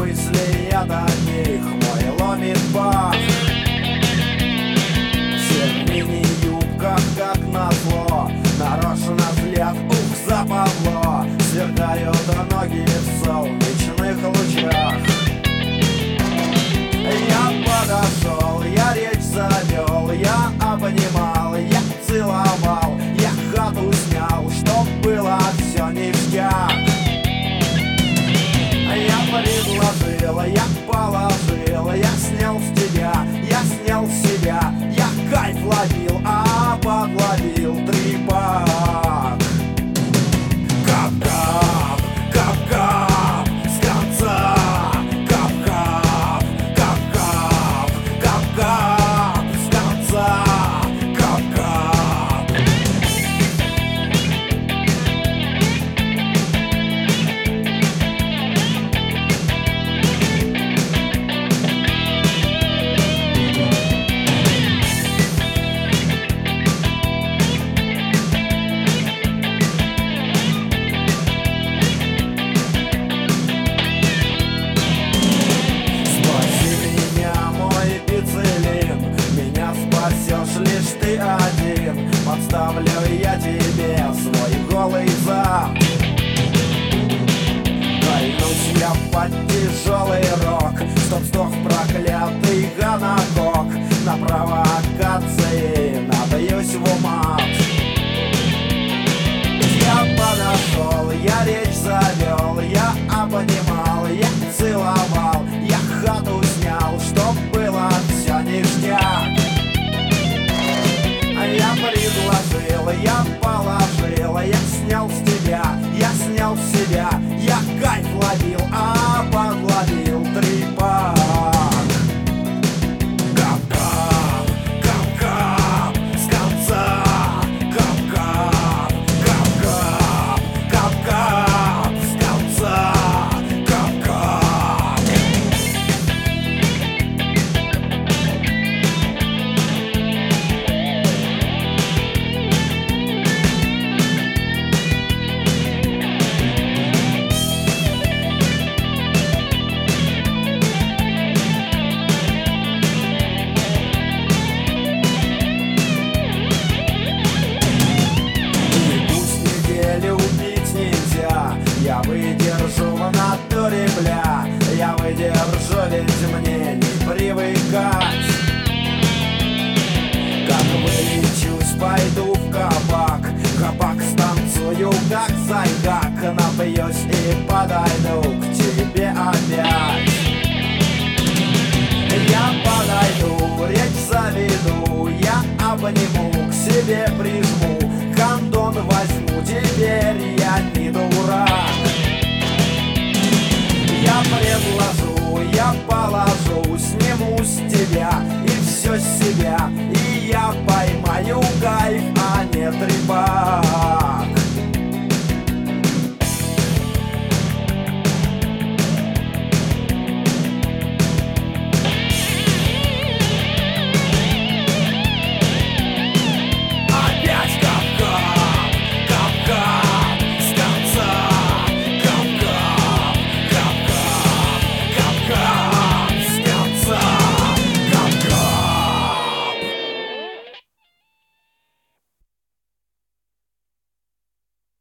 мыслей от одних мой ломит пах. Все в мини-юбках, как назло, нарочно взгляд, ух, западло. Сверкают ноги в солнечных лучах. Я подошел, я речь завел, я обнимал, я целовал, я хату снял, чтоб было все ништяк. Я предложил, я положил, я снял с тебя, я снял с себя, я кайф ловил, а подловил трипак. Кап-кап, кап-кап, с конца. Кап-кап, кап-кап, кап-кап, с конца. Кап-кап. Спасешь лишь ты один, подставлю я тебе свой голый зад. Клянусь я под тяжелый рок, чтоб сдох проклятый гонокок. На провокации набьюсь в умат. Я подошел, я речь завел, я обнимал, я целовал, я хату снял, чтоб было все ништяк. Я предложил, я положил, я снял с тебя, я снял с себя, я кайф ловил, а подловил трипак. Кап-кап, кап-кап, с конца. Кап-кап, кап-кап, кап-кап, с конца. Кап-кап. Я выдержу в натуре, бля, я выдержу, ведь мне не привыкать. Как вылечусь, пойду в кабак, кабак станцую, как зайгак. Напьюсь и подойду к тебе опять. Я подойду, речь заведу, я обниму, к себе прижму, кондон возьму, теперь я не дурак. Я предложу, я положу, сниму с тебя и все с себя, и я